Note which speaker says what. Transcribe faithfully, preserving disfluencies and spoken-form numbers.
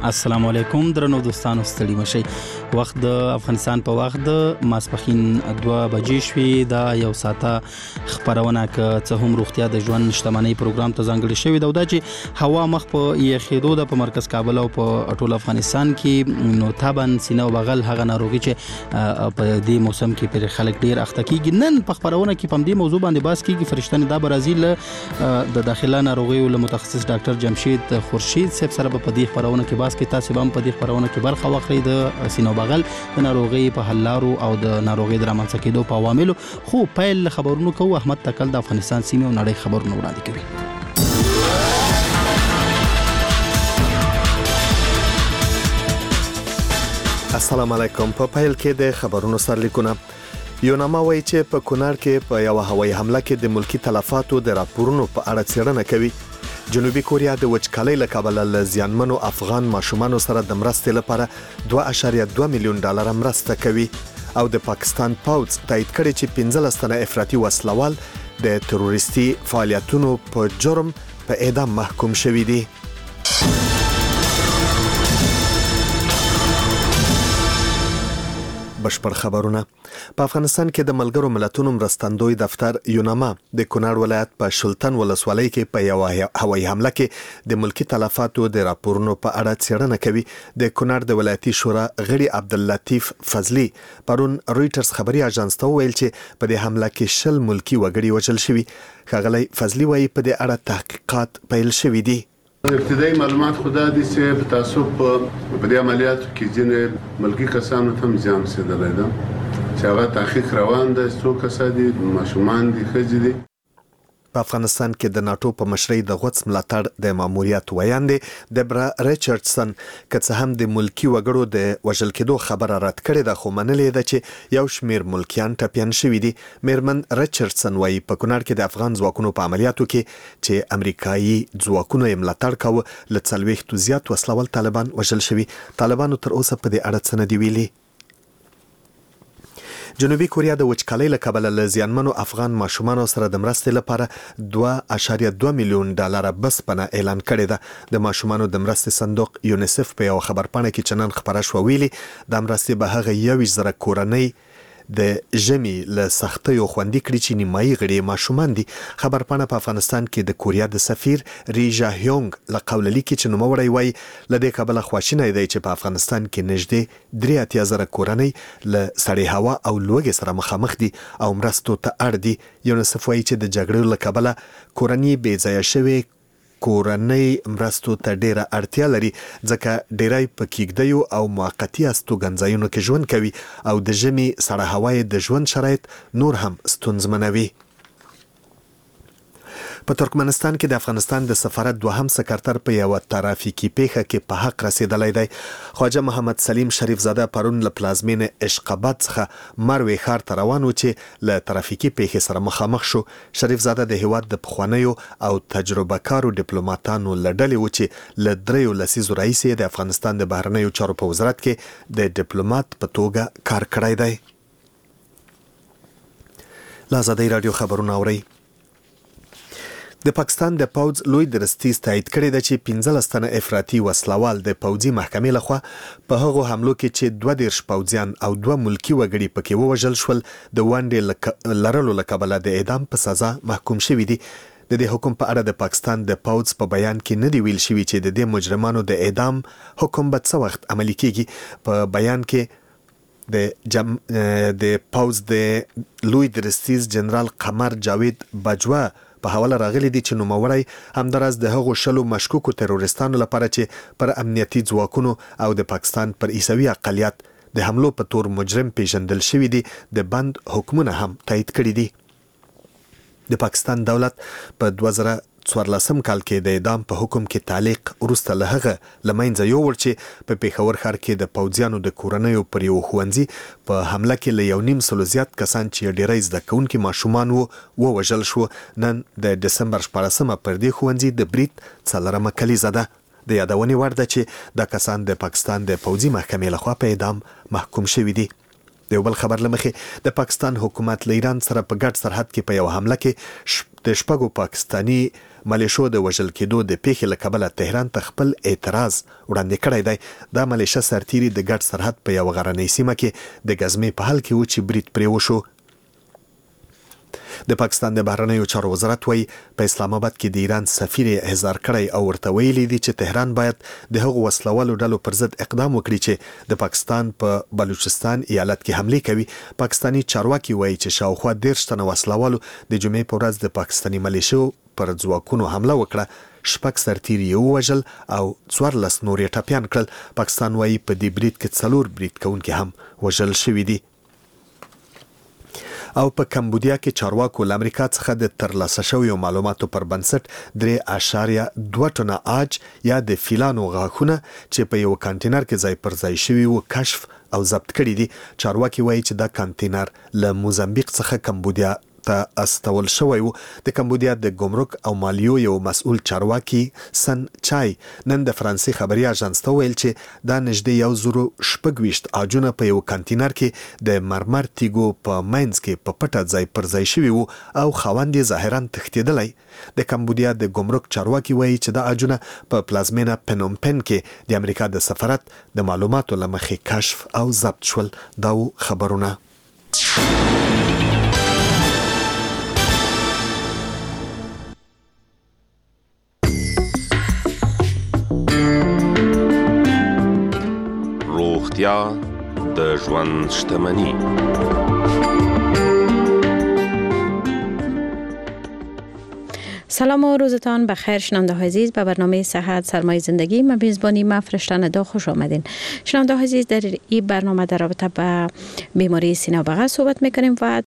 Speaker 1: السلام علیکم درنو دوستانو، ستړي مشئ. وخت د افغانستان په وخت د ماسپښین دوه بجې شوې. دا یو ساعته خبرونه که څه هم روغتیا د ژوند شتمنۍ پروګرام ته ځانګړی شوی دا چې هوا مخ په یخېدو د په مرکز کابل او په ټول افغانستان کې، نو تابن سینه او بغل هغه ناروغي چې په دې موسم کې پر خلک ډیر اخته کیږي. نن په خبرونه کې په دې موضوع باندې بحث کیږي. فرشتنه دا برازیل د داخله ناروغي او متخصص ډاکټر جمشید خورشید صاحب سره په دې خبرونه کې بحث کې تاسو هم په دې خبرونه کې برخه واخلئ د سینو بغل د ناروغي په حل لارو او د ناروغي د رامنځته کېدو په عواملو. خو پیل خبرونو کوو. احمد تکل د افغانستان سیمې او نړۍ خبرونه وړاندې کوي.
Speaker 2: السلام علیکم. په پیل کې د خبرونو سرلیکونه. یوناما وایي چې په کونړ کې په یو هوایي حمله کې د ملکی تلفاتو د راپورونو په اړه څېړنه کوي. جنوبي کوریا د وچکالۍ له کبله له زیانمنو افغان ماشومانو سره د مرستې لپاره دوه اعشاریه دوه میلیون ډالر مرسته کوي. او د پاکستان پوځ تایید کړی چې پنځلس تنه افراطي وسلوال د تروریستي فعالیتونو په جرم په اعدام محکوم شوي دي. بشپړ خبرونه. په افغانستان کې د ملګرو ملتونو مرستندوی دفتر یوناما د کونړ ولایت په شلتن ولسوالۍ کې په یو هوایي حمله کې د ملکی تلفاتو د راپورونو په اړه څېړنه کوي. د کونړ د ولایتي شورا غړي عبداللطیف فضلی پرون رويټرز خبري اژانس ته ویل چې په دې حمله کې شل ملکی وګړي وژل شوي. ښاغلی فضلی وایي په دې اړه تحقیقات پیل شوي دي.
Speaker 3: ابتدایي معلومات خدا دي چې په تاسو په دې عملیاتو کې ځینې ملکی کسانو ته زیان رسیدلی ده چې هغه تحقیق روان ده. څو کسان دي؟ ماشومان دي، ښځې دي.
Speaker 2: په افغانستان کې د ناتو په مشرۍ د غوڅ ملاتړ د ماموریت ویاندې دبرا ریچارډسن که څه هم د ملکی وګړو د وژل کېدو خبره رد کړې ده، خو منلې ده چې یو شمیر ملکیان ټپیان شوي دي. میرمن ریچارډسن وایي په کونړ کې د افغان ځواکونو په عملیاتو کې چې امریکایي ځواکونو یې ملاتړ کاوه له څلوېښتو زیات وسلوال طالبان وژل شوي. طالبانو تر اوسه په دې اړه څه نه دي ویلي. جنوبي کوریا د وچکالۍ له کبله له زیانمنو افغان ماشومانو سره د مرستې لپاره دوه اعشاریه دوه میلیون ډالر بسپنه اعلان کړې ده. د ماشومانو د مرستې صندوق یونیسف په یو خبرپاڼه کې چې نن خبره شوه ویلي د مرستې به هغه یویشت زره کورنۍ د ژمي له سختیو خوندي کړي چې نیمایي غړي ماشومان دي. خبرپاڼه په افغانستان کې د کوریا د سفیر ری جا هیونګ له قوله لیکي چې نوموړی وایي له دې کبله خواشینی دی چې په افغانستان کې نږدې درې اتیا زره کورنۍ له سړې هوا او لوږې سره مخامخ دي او مرستو ته اړ دي. یونیسف وایي چې د جګړې له کبله کورنۍ بې ځایه شوې کورنۍ مرستو ته ډیره اړتیا لري ځکه ډیری په کېږدیو او موقتي استوګنځایونو کې ژوند کوي او د ژمي سړه هوا د ژوند شرایط نور هم ستونزمنوي. په ترکمنستان کې د افغانستان د سفارت دوهم سکرتر په یو ترافیکي پیښه کې په حق رسیدلی دی. خواجه محمد سلیم شریف زاده پرون له پلازمینې اشقاباد څخه مروې ښار ته روان و چې له ترافیکي پیښې سره مخامخ شو. شریف زاده د هیواد د پخوانیو او تجربه کارو ډیپلوماتانو له ډلې و چې له دریو لسیزو راهیسې د افغانستان د بهرنیو چارو په وزارت کې د ډیپلومات په توګه کار کړی دی. له ازادۍ راډیو خبرونه اورئ. د پاکستان د پوځ لوی درستیز تایید کړی ده چې پنځلس تنه افراطي وسلوال د پوځي محکمې لخوا په هغو حملو کې چې دوه دېرش پوځیان او دوه ملکي وګړي پکې ووژل شول د ونډې لرلو له کبله د اعدام په سزا محکوم شوي دي. د دې حکم په اړه د پاکستان د پوځ په بیان کې نه دی ویل شوي چې د دې مجرمانو د اعدام حکم به څه وخت عملي کیږي. په بیان کې د جم د پوځ د لوی درستیز جنرال قمر جاوید باجوا په حواله راغلي دي چې نوموړی همداراز د هغو شلو مشکوکو تروریستانو لپاره چې پر امنیتي ځواکونو او د پاکستان پر عیسوي اقلیت د حملو په تور مجرم پیژندل شوي دي د بند حکمونه هم تایید کړي دي. د پاکستان دولت په دوه زره څوارلسم کال کې د اعدام په حکم کې تعلیق وروسته له هغه له منځه یووړ چې په پېښور ښار کې د پوځیانو د کورنیو پر یو ښوونځي په حمله کې له یو نیم سلو زیات کسان چې ډېری زده کوونکي ماشومان وو ووژل شو. نن د ډسمبر شپاړسمه پر دې ښوونځي د برید څلورمه کلیزه ده. د یادونې وړ ده چې دا کسان د پاکستان د پوځي محکمې لخوا په اعدام محکوم شوي دي. د یو بل خبر له مخې د پاکستان حکومت له ایران سره په ګډ سرحد کې په یو حمله کې د شپږو پاکستانی ملیشو د وژل کېدو د پیښې له کبله تهران ته خپل اعتراض وړاندې کړی دی. دا ملیشه سرتیري د ګډ سرحد په یو غرنۍ سیمه کې د ګزمې په حل کې و چې برید پرې وشو. د پاکستان د بهرنیو چارو وزارت وایي په اسلام آباد کې د ایران سفیر احضار کړی او ورته ویلي دي چې تهران باید د هغو وسلوالو ډلو پر ضد اقدام وکړي چې د پاکستان په بلوچستان ایالت کې حمله کوي. پاکستانی چارواکي وایي چې شاوخوا دېرش تنه وسلوالو د جمعې په ورځ د پاکستانی ملیشو پر ځواکونو حمله وکړه. شپږ سرتیري یې ووژل او څوارلس نور یې ټپیان کړل. پاکستان وایي په دې برید کې څلور برید کوونکي هم وژل شوي دي. او په کمبودیا کې چارواکو له امریکا څخه د ترلاسه شویو معلوماتو پر بنسټ درې اعشاریه دوه ټنه عاج یا د فیلانو غاښونه چې په یو کانټینر کې ځای پر ځای شوي وو کشف او ضبط کړي دي. چارواکي وایي چې دا کانټینر له موزمبیق څخه کمبودیا ته استول شوی وو. د کمبودیا د ګمرک او مالیو یو مسؤل چارواکي سن چای نن د فرانسې خبري اژانس ته ویل چې دا نږدې یو زرو شپږ ویشت عاجونه په یو کانټینر کې د مرمر تیګو په ماینز کې په پټه ځای پر ځای شوي وو او خاوند یې ظاهرا تښتېدلی. د کمبودیا د ګمرک چارواکي وایي چې دا عاجونه په پلازمینه پنوم پن کې د امریکا د سفارت د معلوماتو له مخې کشف او ضبط شول. دا خبرونه
Speaker 4: روغتیا د ژوند شتمني.
Speaker 5: سلام و روزتان بخیر شنونده های عزیز، به برنامه صحت سرمایه زندگی من میزبانی من فرشته ندا خوش آمدین. شنونده های عزیز، در این برنامه در رابطه با بیماری سینه و بغل صحبت میکنیم و